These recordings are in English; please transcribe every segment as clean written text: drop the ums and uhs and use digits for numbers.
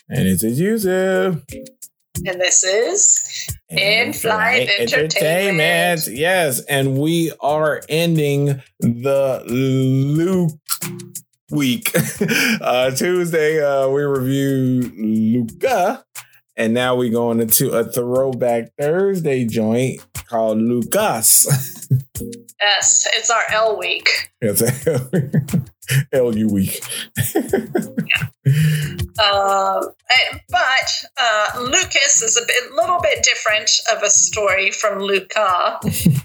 And this is Yusuf. And this is In-Flight Entertainment. Yes, and we are ending the Luke week. Tuesday, we reviewed Luca. And now we're going into a throwback Thursday joint called Lucas. Yes, it's our L week. It's LU week. But Lucas is a little bit different of a story from Luca.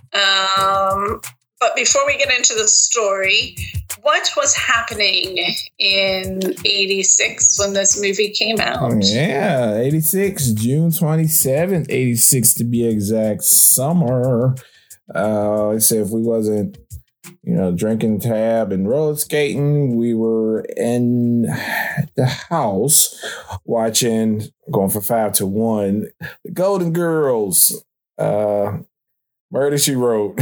But before we get into the story, what was happening in 86 when this movie came out? Yeah, 86, June 27th, 86 to be exact, summer. I say if we wasn't, drinking tab and roller skating, we were in the house watching, going for 5-1, The Golden Girls, Murder, She Wrote.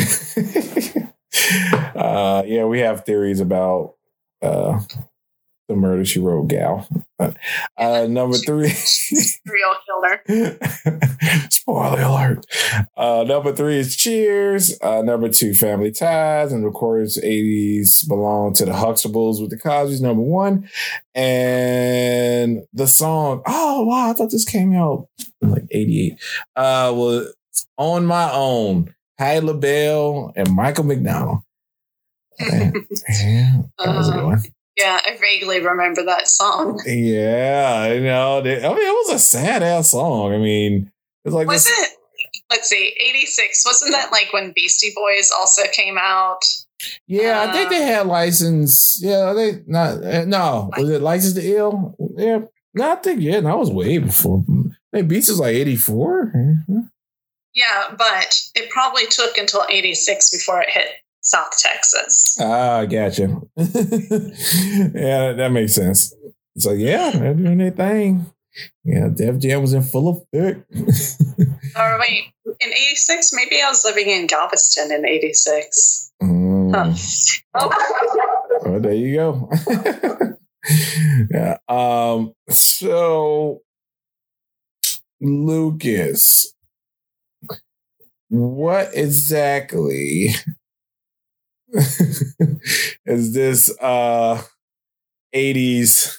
We have theories about the Murder, She Wrote gal. Number 3. Serial killer. Spoiler alert. Number 3 is Cheers. Number 2, Family Ties. And of course, 80s belong to the Huxtables with the Cosbys. Number 1. And the song, oh, wow, I thought this came out in like 88. Was On My Own. Patti LaBelle and Michael McDonald. Yeah, that was a good one. Yeah, I vaguely remember that song. Yeah, it was a sad ass song. I mean, it's like was it? Let's see, 86. Wasn't that like when Beastie Boys also came out? Yeah, I think they had License. Yeah, they not. No, was it License to Ill? Yeah, no, I think that was way before. I think Beats was like 84. Mm-hmm. Yeah, but it probably took until 86 before it hit South Texas. Ah, gotcha. Yeah, that makes sense. So yeah, they're doing their thing. Yeah, Def Jam was in full effect. Or wait, in 86? Maybe I was living in Galveston in 86. Huh. Oh, there you go. Yeah. So Lucas, what exactly is this 80s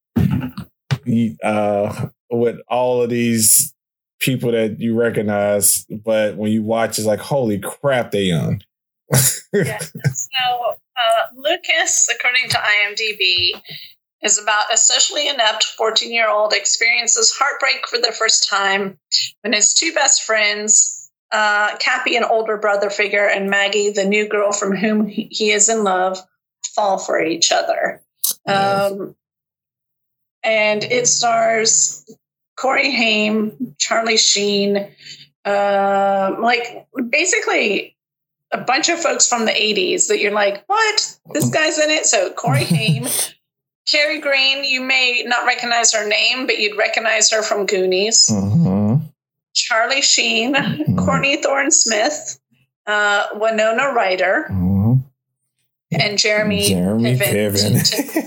with all of these people that you recognize, but when you watch it's like, holy crap, they young. Yeah. So Lucas, according to IMDb, is about a socially inept 14-year-old experiences heartbreak for the first time when his two best friends, Cappy, an older brother figure, and Maggie, the new girl from whom he is in love, fall for each other. And it stars Corey Haim, Charlie Sheen, basically a bunch of folks from the 80s that you're like, what? This guy's in it? So Corey Haim, Carrie Green, you may not recognize her name, but you'd recognize her from Goonies. Mm-hmm. Charlie Sheen, Courtney Thorne-Smith, Winona Ryder, and Jeremy Piven.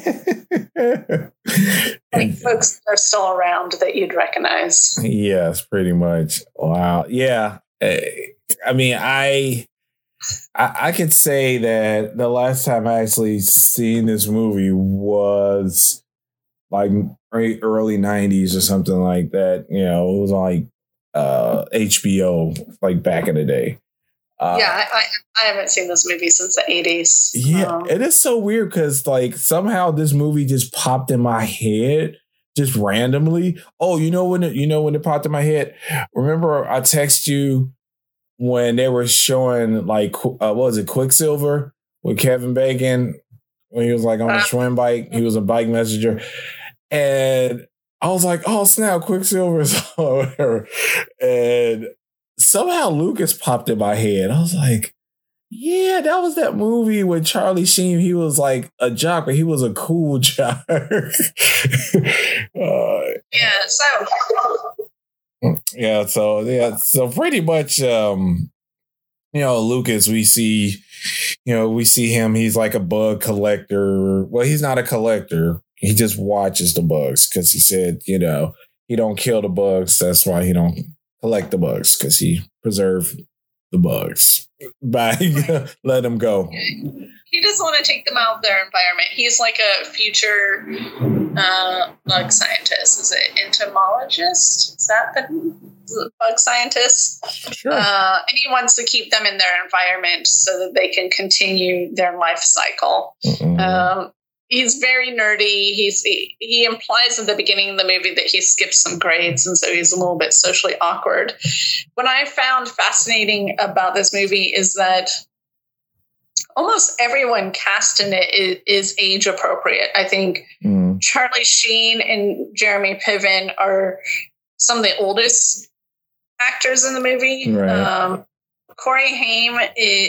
Folks that are still around that you'd recognize. Yes, pretty much. Wow. Yeah. I mean, I could say that the last time I actually seen this movie was like early 90s or something like that. It was like HBO, like back in the day. I haven't seen this movie since the 80s. Yeah, it is so weird because like somehow this movie just popped in my head just randomly. Oh, when it popped in my head? Remember I text you when they were showing like what was it, Quicksilver with Kevin Bacon when he was like on a swim bike. He was a bike messenger, and I was like, oh snap, Quicksilver is or whatever. And somehow Lucas popped in my head. I was like, yeah, that was that movie with Charlie Sheen. He was like a jock, but he was a cool jock. So pretty much, Lucas, we see him. He's like a bug collector. Well, he's not a collector. he just watches the bugs because he said, you know, he don't kill the bugs. That's why he don't collect the bugs, because he preserved the bugs by let them go. He doesn't want to take them out of their environment. He's like a future bug scientist. Is it entomologist? Is that the bug scientist? Sure. And he wants to keep them in their environment so that they can continue their life cycle. He's very nerdy. He implies at the beginning of the movie that he skips some grades, and so he's a little bit socially awkward. What I found fascinating about this movie is that almost everyone cast in it is age appropriate. I think Charlie Sheen and Jeremy Piven are some of the oldest actors in the movie. Right. Corey Haim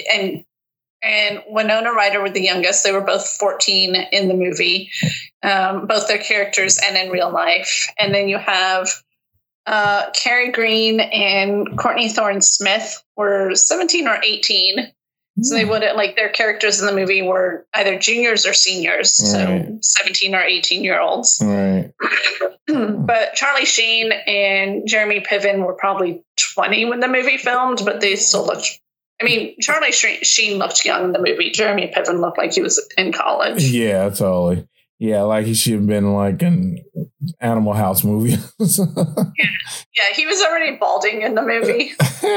and Winona Ryder were the youngest. They were both 14 in the movie, both their characters and in real life. And then you have Carrie Green and Courtney Thorne-Smith were 17 or 18. So they wouldn't, like, their characters in the movie were either juniors or seniors, right. So 17 or 18-year-olds. Right. But Charlie Sheen and Jeremy Piven were probably 20 when the movie filmed, but they still looked, I mean, Charlie Sheen looked young in the movie. Jeremy Piven looked like he was in college. Yeah, totally. Yeah, like he should have been like an Animal House movie. Yeah, he was already balding in the movie.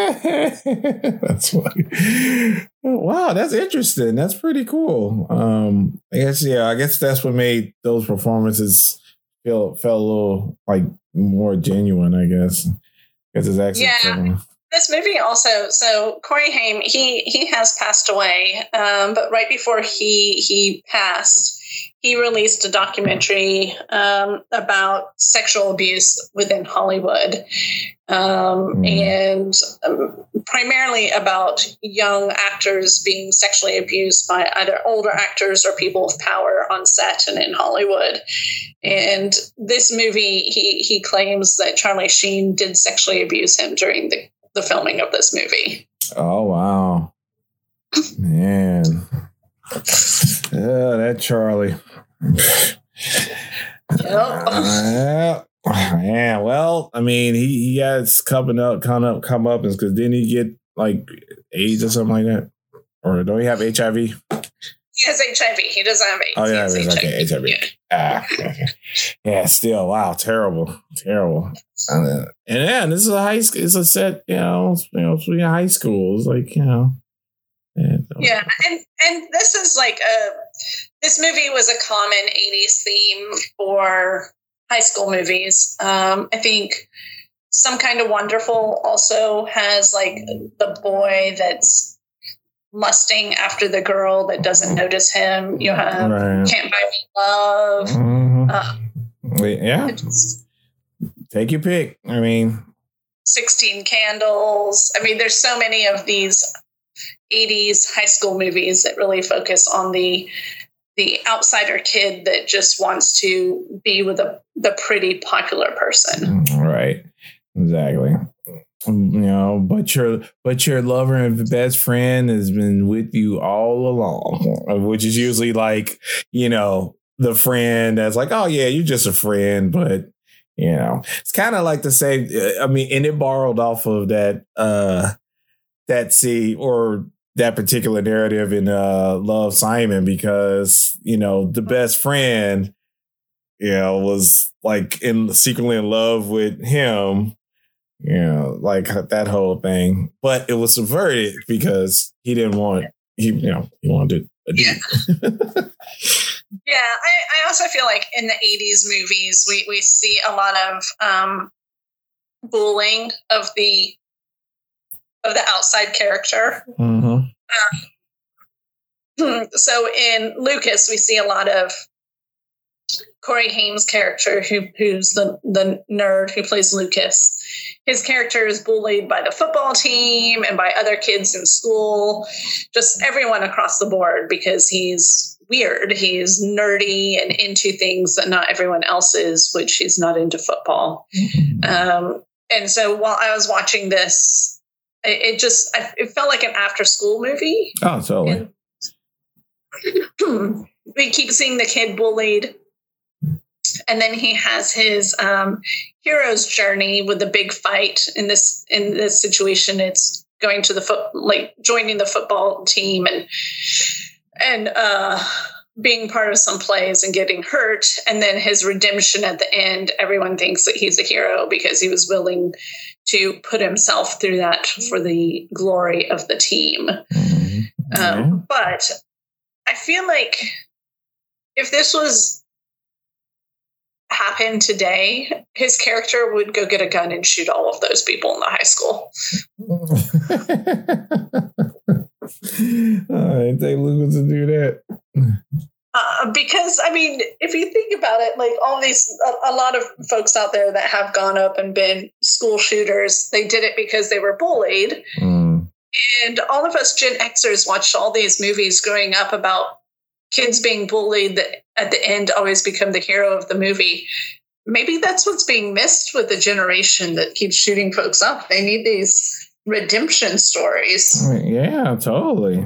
That's funny. Wow, that's interesting. That's pretty cool. I guess that's what made those performances felt a little like more genuine, I guess. Because it's actually This movie also, so Corey Haim, he has passed away, but right before he passed, he released a documentary about sexual abuse within Hollywood, and primarily about young actors being sexually abused by either older actors or people of power on set and in Hollywood. And this movie, he claims that Charlie Sheen did sexually abuse him during the filming of this movie. Oh, wow. Man. That Charlie. Yeah, well, I mean, he has come up because didn't he get like AIDS or something like that? Or don't he have HIV? He has HIV. He doesn't have AIDS. Oh, yeah, it's okay, HIV. Yeah. Okay. Yeah, still, wow, terrible. And this is a high school. It's a set, between high schools, like, Yeah, and this is like this movie was a common 80s theme for high school movies. I think Some Kind of Wonderful also has like the boy that's lusting after the girl that doesn't notice him. You have Can't Buy Me Love. Yeah. Take your pick. I mean, 16 Candles. I mean, there's so many of these 80s high school movies that really focus on the outsider kid that just wants to be with the pretty popular person. Right. Exactly. But your lover and best friend has been with you all along, which is usually like, the friend that's like, oh yeah, you're just a friend, but it's kind of like the same. I mean, and it borrowed off of that scene or that particular narrative in Love, Simon, because the best friend was like secretly in love with him, like that whole thing, but it was subverted because he didn't want he wanted a dude. Yeah, I also feel like in the 80s movies we see a lot of bullying of the outside character. Mm-hmm. So in Lucas, we see a lot of Corey Haim's character, who's the nerd who plays Lucas. His character is bullied by the football team and by other kids in school, just everyone across the board, because he's weird. He's nerdy and into things that not everyone else is, which he's not into football. And so while I was watching this, it felt like an after school movie. Oh, totally. We keep seeing the kid bullied. And then he has his hero's journey with the big fight. In this situation, it's going to joining the football team and being part of some plays and getting hurt. And then his redemption at the end. Everyone thinks that he's a hero because he was willing to put himself through that for the glory of the team. But I feel like if this was happened today, his character would go get a gun and shoot all of those people in the high school. I didn't think Luke was to do that. Because, I mean, if you think about it, like a lot of folks out there that have gone up and been school shooters, they did it because they were bullied. And all of us Gen Xers watched all these movies growing up about kids being bullied that at the end always become the hero of the movie. Maybe that's what's being missed with the generation that keeps shooting folks up. They need these redemption stories. Yeah, totally.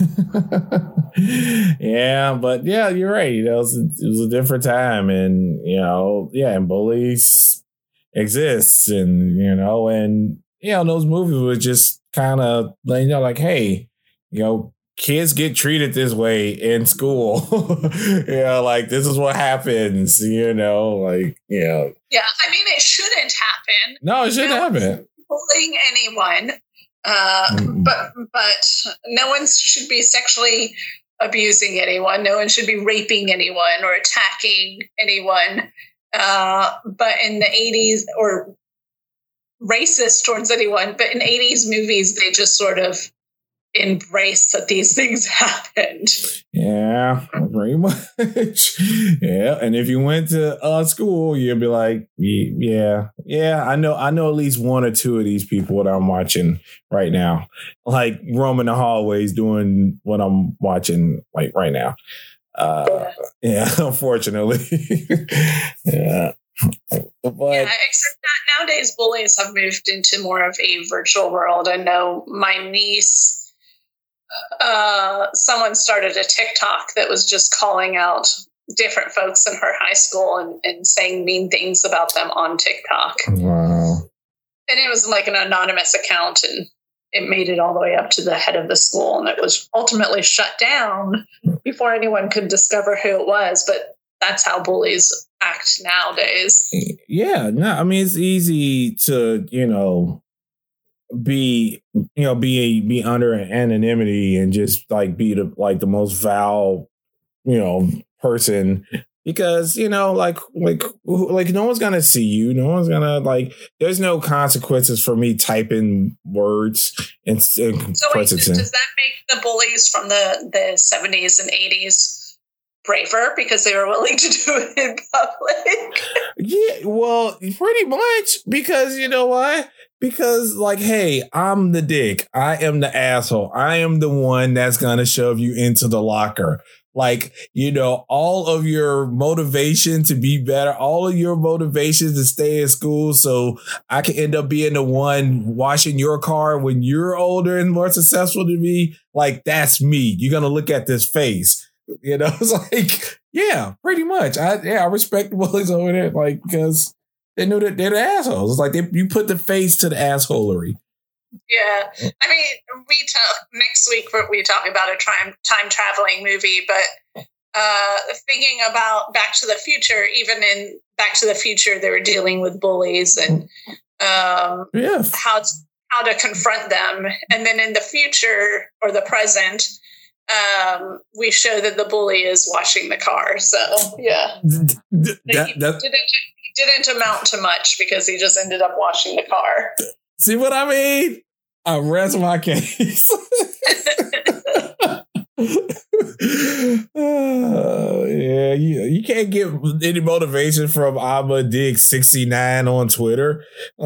Yeah, but yeah, you're right. It was a different time, and and bullies exist, and those movies were just kind of like, hey, kids get treated this way in school. Like this is what happens. Yeah, I mean, it shouldn't happen. No, it shouldn't happen. Bullying anyone, but no one should be sexually abusing anyone. No one should be raping anyone or attacking anyone. But in the 80s, or racist towards anyone, but in 80s movies, they just sort of embrace that these things happened. Yeah, very much. Yeah, and if you went to school, you'd be like, yeah. I know at least one or two of these people that I'm watching right now, like roaming the hallways doing what I'm watching like right now. Yeah, unfortunately. Yeah. But except that nowadays bullies have moved into more of a virtual world. I know my niece, someone started a TikTok that was just calling out different folks in her high school and saying mean things about them on TikTok. Wow. And it was like an anonymous account, and it made it all the way up to the head of the school, and it was ultimately shut down before anyone could discover who it was. But that's how bullies act nowadays. Yeah, no, I mean, it's easy to, be under anonymity and just like be the most vile, person, because, like no one's going to see you. No one's going to there's no consequences for me typing words and so wait, does that make the bullies from the 70s and 80s braver because they were willing to do it in public? Yeah, well, pretty much, because you know why? Because hey, I'm the dick. I am the asshole. I am the one that's going to shove you into the locker. All of your motivation to be better, all of your motivation to stay in school so I can end up being the one washing your car when you're older and more successful than me. That's me. You're going to look at this face. It's yeah, pretty much. I respect the bullies over there, because they know that they're the assholes. It's you put the face to the assholery. Yeah. I mean, next week we talk about a time traveling movie, but thinking about Back to the Future, even in Back to the Future, they were dealing with bullies and how to confront them. And then in the future or the present, we show that the bully is washing the car. So yeah, he didn't amount to much because he just ended up washing the car. See what I mean? I rest my case. Yeah, you can't get any motivation from I'm a Dick 69 on Twitter.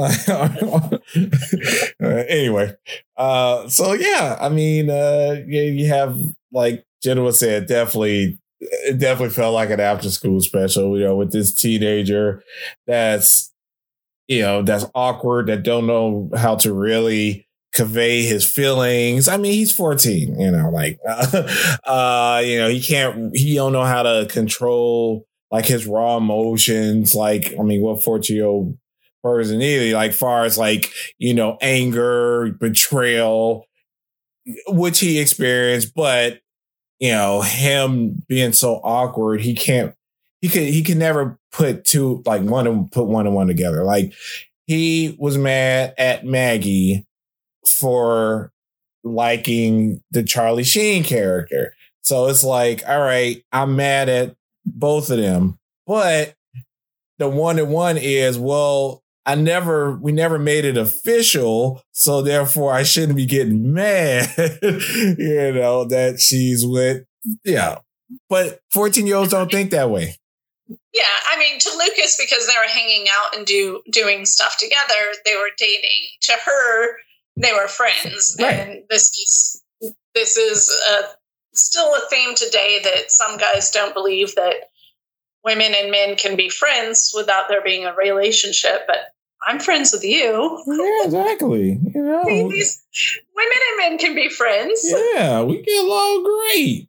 Anyway, so yeah, I mean, you have, like Jenna said, it definitely felt like an after school special, with this teenager that's awkward, that don't know how to really convey his feelings. I mean, he's 14, he don't know how to control like his raw emotions. Like, I mean, what 14-year-old person either, like far as like, you know, anger, betrayal, which he experienced, but you know, him being so awkward, he can never put one and one together. Like, he was mad at Maggie for liking the Charlie Sheen character. So it's like, all right, I'm mad at both of them. But the one and one is, well, we never made it official, so therefore I shouldn't be getting mad, you know, that she's with, yeah. But 14-year-olds don't think that way. Yeah, I mean, to Lucas, because they were hanging out and doing stuff together, they were dating. To her, they were friends. Right. And this is still a theme today that some guys don't believe that women and men can be friends without there being a relationship, but I'm friends with you. Yeah, exactly. You know, women and men can be friends. Yeah, we get along great.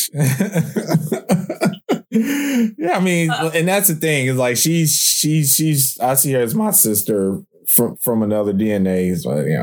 Yeah, I mean, and that's the thing is like she's I see her as my sister from another DNA, so, you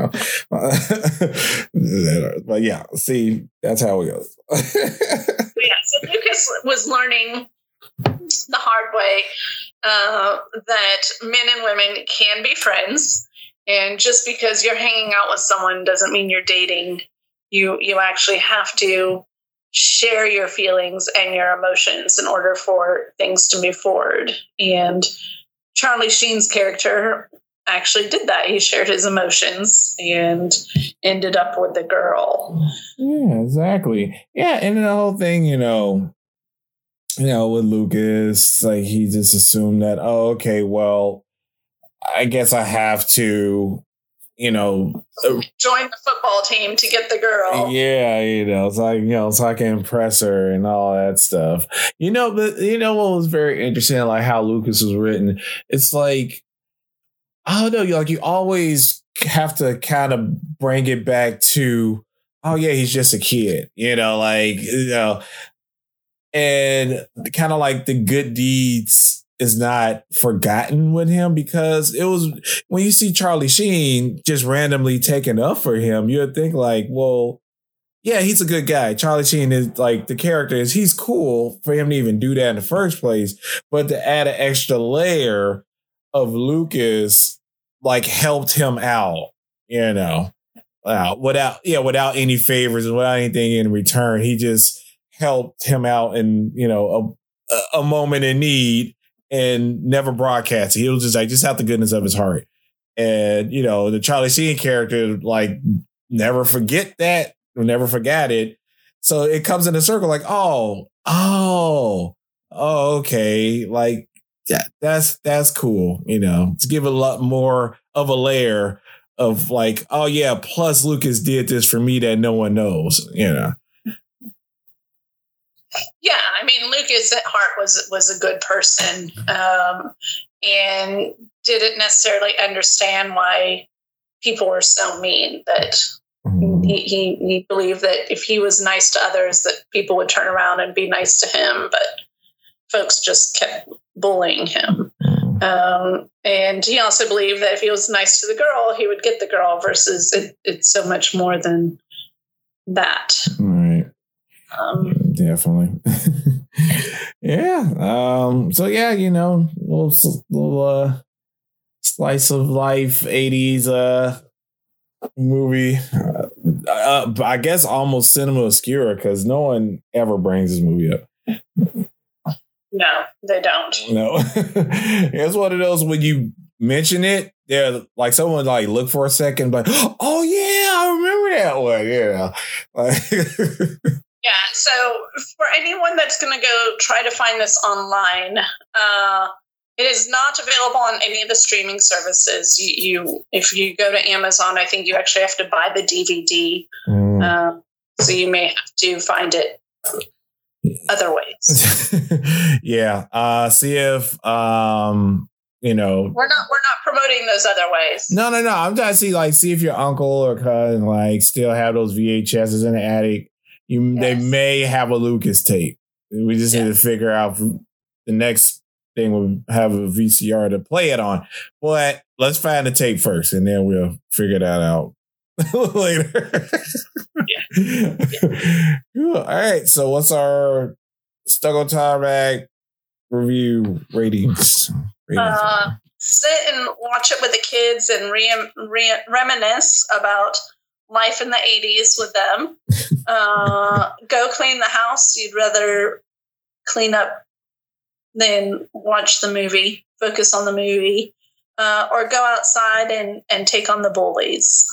know. But yeah, see, that's how it goes. Yeah, so Lucas was learning the hard way that men and women can be friends, and just because you're hanging out with someone doesn't mean you're dating. You actually have to share your feelings and your emotions in order for things to move forward. And Charlie Sheen's character actually did that. He shared his emotions and ended up with the girl. Yeah, exactly. Yeah, and the whole thing, you know, with Lucas, like he just assumed that, oh, okay, well, I guess I have to, you know, join the football team to get the girl. Yeah, you know, it's like, you know, so I can impress her and all that stuff. You know, but you know what was very interesting, like how Lucas was written. It's like, I don't know, like you always have to kind of bring it back to, oh yeah, he's just a kid, you know, like, you know, and kind of like the good deeds is not forgotten with him, because it was, when you see Charlie Sheen just randomly taken up for him, you'd think like, well, yeah, he's a good guy. Charlie Sheen is like, the character is, he's cool for him to even do that in the first place. But to add an extra layer of Lucas, like, helped him out, you know, without any favors and without anything in return. He just helped him out in, you know, a moment in need, and never broadcast it. He was just like, just out the goodness of his heart. And, you know, the Charlie Sheen character, like, never forget that, or never forgot it. So it comes in a circle like, oh, okay. Like, yeah, that's cool. You know, to give a lot more of a layer of like, oh yeah, plus Lucas did this for me that no one knows, you know. Yeah, I mean, Lucas at heart was a good person, and didn't necessarily understand why people were so mean. That he believed that if he was nice to others, that people would turn around and be nice to him. But folks just kept bullying him. And he also believed that if he was nice to the girl, he would get the girl. Versus it's so much more than that. Right. Definitely. Yeah. So yeah, you know, little slice of life 80s movie. I guess almost cinema obscura, because no one ever brings this movie up. No, they don't. No. It's one of those, when you mention it, they're like, someone like look for a second, like, oh yeah, I remember that one. Yeah. Yeah, so for anyone that's going to go try to find this online, it is not available on any of the streaming services. If you go to Amazon, I think you actually have to buy the DVD. So you may have to find it other ways. Yeah. See if you know, we're not promoting those other ways. No. I'm trying to see if your uncle or cousin like still have those VHSs in the attic. They may have a Lucas tape. We just need to figure out the next thing would have a VCR to play it on. But let's find the tape first, and then we'll figure that out later. Cool. All right. So what's our Stuck on Tarmac review ratings? Sit and watch it with the kids and reminisce about life in the 80s with them. Go clean the house. You'd rather clean up than watch the movie, focus on the movie, or go outside and take on the bullies.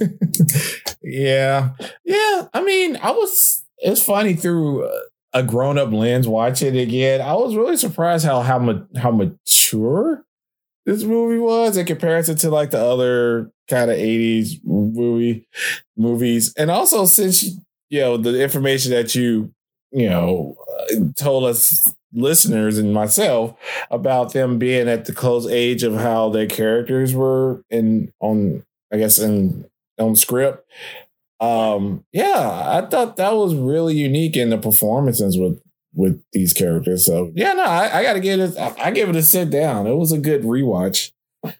Yeah. I mean, it's funny through a grown-up lens watching it again. I was really surprised how mature this movie was in comparison to like the other kind of 80s movies. And also since, the information that you told us listeners and myself about them being at the close age of how their characters were on script. I thought that was really unique in the performances with these characters. So I gotta give it. I give it a sit down. It was a good rewatch. I'm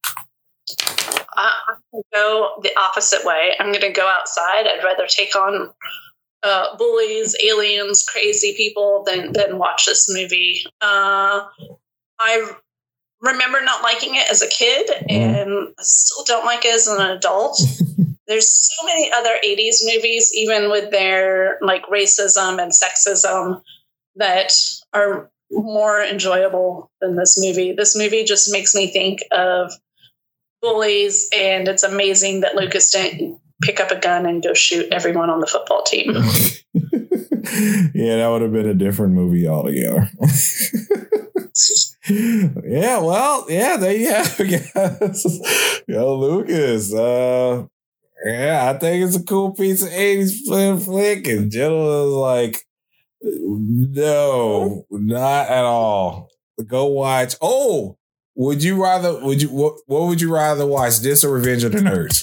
gonna go the opposite way. I'm gonna go outside. I'd rather take on bullies, aliens, crazy people than watch this movie. I remember not liking it as a kid, and I still don't like it as an adult. There's so many other 80s movies, even with their like racism and sexism, that are more enjoyable than this movie. This movie just makes me think of bullies, and it's amazing that Lucas didn't pick up a gun and go shoot everyone on the football team. Yeah, that would have been a different movie altogether. There you have it, guys. Lucas. I think it's a cool piece of 80s flick. And Jenna was like, no, not at all. Go watch. Oh, what would you rather watch, this or Revenge of the Nerds?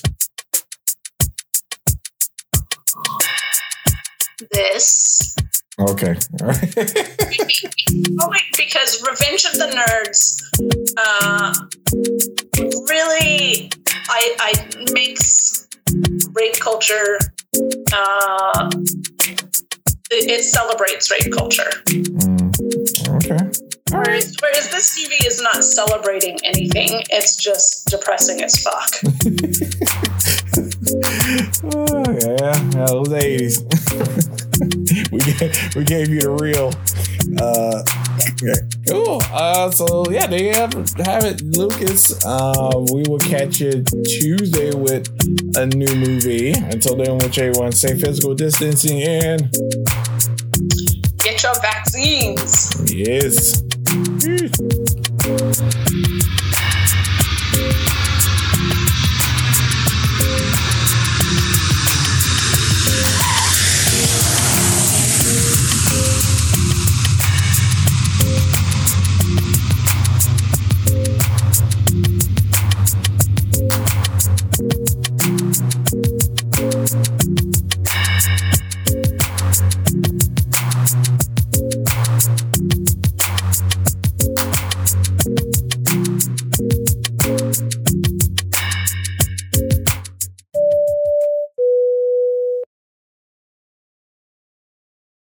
This. Okay. All right. Only because Revenge of the Nerds really I makes rape culture it celebrates rape culture. Okay. All right. Whereas this movie is not celebrating anything, it's just depressing as fuck. Those 80s. we gave you the real. Cool. There you have it, Lucas. We will catch you Tuesday with a new movie. Until then, wish everyone safe physical distancing and get your vaccines. Yes.